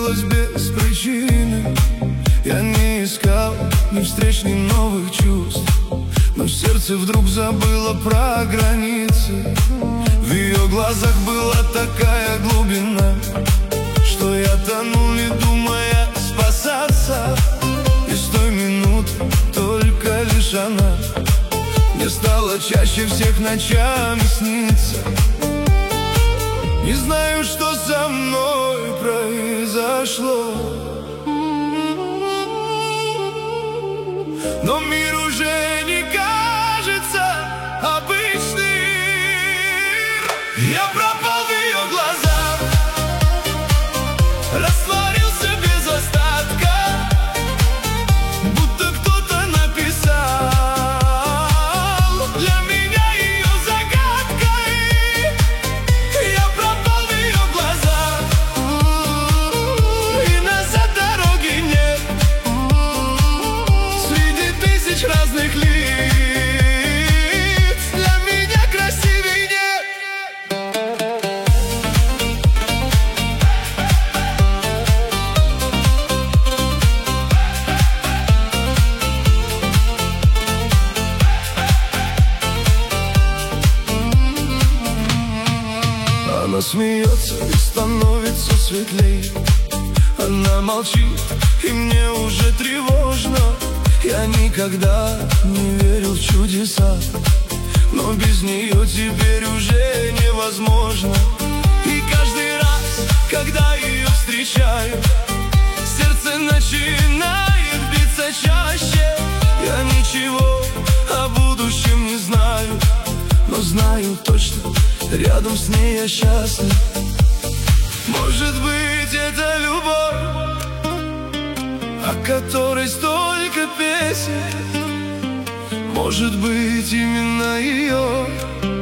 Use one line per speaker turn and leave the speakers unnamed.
появилась без причины. Я не искал ни встреч, ни новых чувств, но сердце вдруг забыло про границы. В ее глазах была такая глубина, что я тонул, не думая спасаться. И с той минуты только лишь она мне стала чаще всех ночами сниться. Не знаю, что со мной произошло, но мир уже не кажется обычным. Я пропал в ее глазах, растворился без остатка, будто кто-то написал для меня ее загадкой. Я пропал в ее глазах, и назад дороги нет. Среди тысяч разных лиц для меня красивей нет. Она смеется и становится светлей. Она молчит, и мне уже тревожно. Я никогда не верил в чудеса, но без нее теперь уже невозможно. И каждый раз, когда ее встречаю, сердце начинает биться чаще. Я ничего о будущем не знаю, но знаю точно, рядом с ней я счастлив. Может быть, это любовь, о которой столько песен. Может быть, именно ее